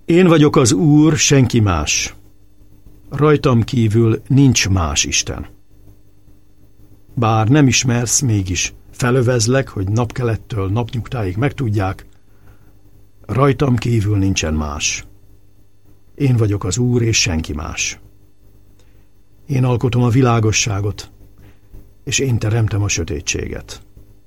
Én vagyok az Úr, senki más. Rajtam kívül nincs más Isten. Bár nem ismersz, mégis felövezlek, hogy napkelettől napnyugtáig megtudják, rajtam kívül nincsen más. Én vagyok az Úr, és senki más. Én alkotom a világosságot, és én teremtem a sötétséget.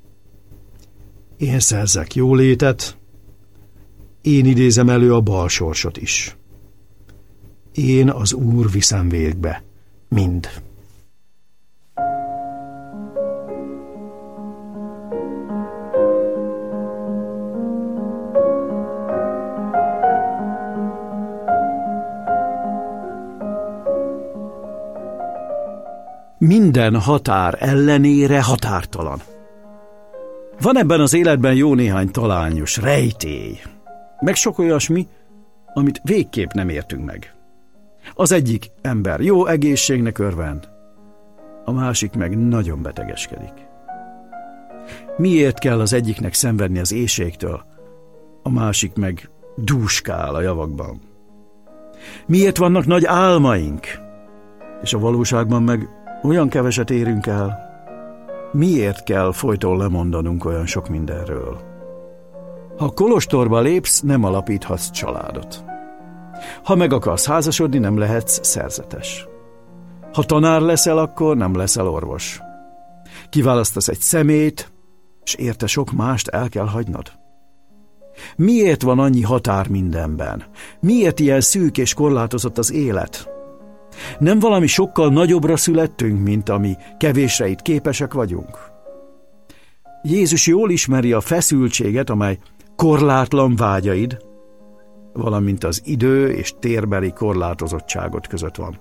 Én szerzek jólétet, én idézem elő a bal sorsot is. Én az Úr viszem végbe mind. Minden határ ellenére határtalan. Van ebben az életben jó néhány talányos rejtély, meg sok olyasmi, amit végképp nem értünk meg. Az egyik ember jó egészségnek örvend, a másik meg nagyon betegeskedik. Miért kell az egyiknek szenvedni az éhségtől, a másik meg dúskál a javakban? Miért vannak nagy álmaink, és a valóságban meg olyan keveset érünk el? Miért kell folyton lemondanunk olyan sok mindenről? Ha kolostorba lépsz, nem alapíthatsz családot. Ha meg akarsz házasodni, nem lehetsz szerzetes. Ha tanár leszel, akkor nem leszel orvos. Kiválasztasz egy szemét, és érte sok mást el kell hagynod. Miért van annyi határ mindenben? Miért ilyen szűk és korlátozott az élet? Nem valami sokkal nagyobbra születtünk, mint ami kevésre itt képesek vagyunk? Jézus jól ismeri a feszültséget, amely korlátlan vágyaid, valamint az idő és térbeli korlátozottságot között van.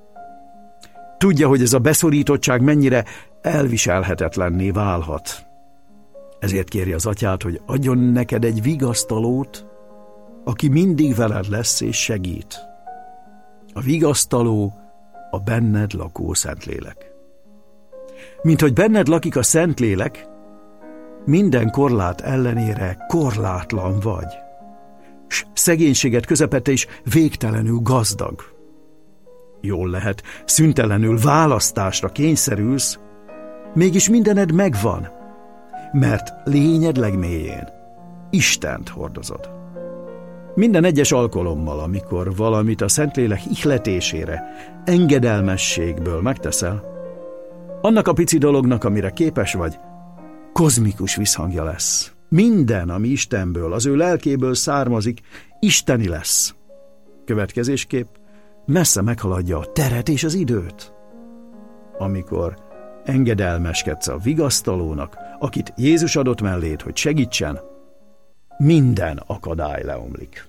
Tudja, hogy ez a beszorítottság mennyire elviselhetetlenné válhat. Ezért kéri az atyát, hogy adjon neked egy vigasztalót, aki mindig veled lesz és segít. A vigasztaló a benned lakó Szentlélek. Mint hogy benned lakik a Szentlélek, minden korlát ellenére korlátlan vagy, s szegénységet közepette is végtelenül gazdag. Jól lehet, szüntelenül választásra kényszerülsz, mégis mindened megvan, mert lényed legmélyén Istent hordozod. Minden egyes alkalommal, amikor valamit a Szentlélek ihletésére, engedelmességből megteszel, annak a pici dolognak, amire képes vagy, kozmikus visszhangja lesz. Minden, ami Istenből, az ő lelkéből származik, isteni lesz. Következésképp messze meghaladja a teret és az időt. Amikor engedelmeskedsz a vigasztalónak, akit Jézus adott melléd, hogy segítsen, minden akadály leomlik.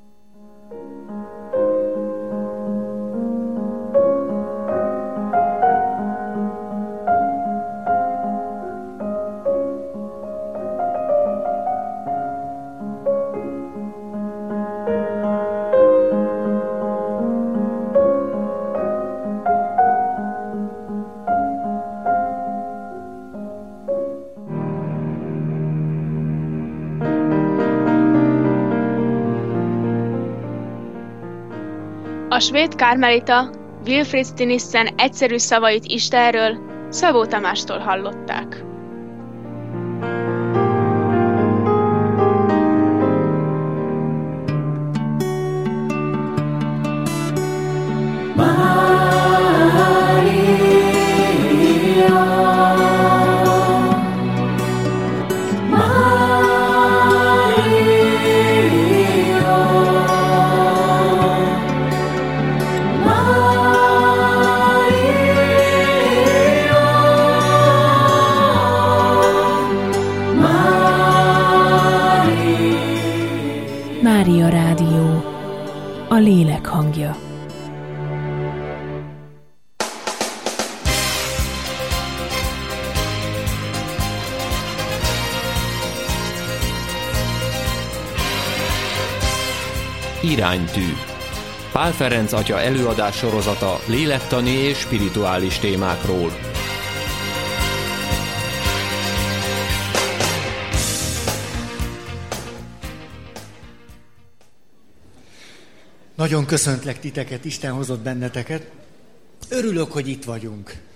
A svéd kármelita Wilfrid Stinissen egyszerű szavait Istenről Szabó Tamástól hallották. Mária Rádió, a lélek hangja. Iránytű. Pál Ferenc atya előadás sorozata lélektani és spirituális témákról. Nagyon köszöntlek titeket, Isten hozott benneteket. Örülök, hogy itt vagyunk.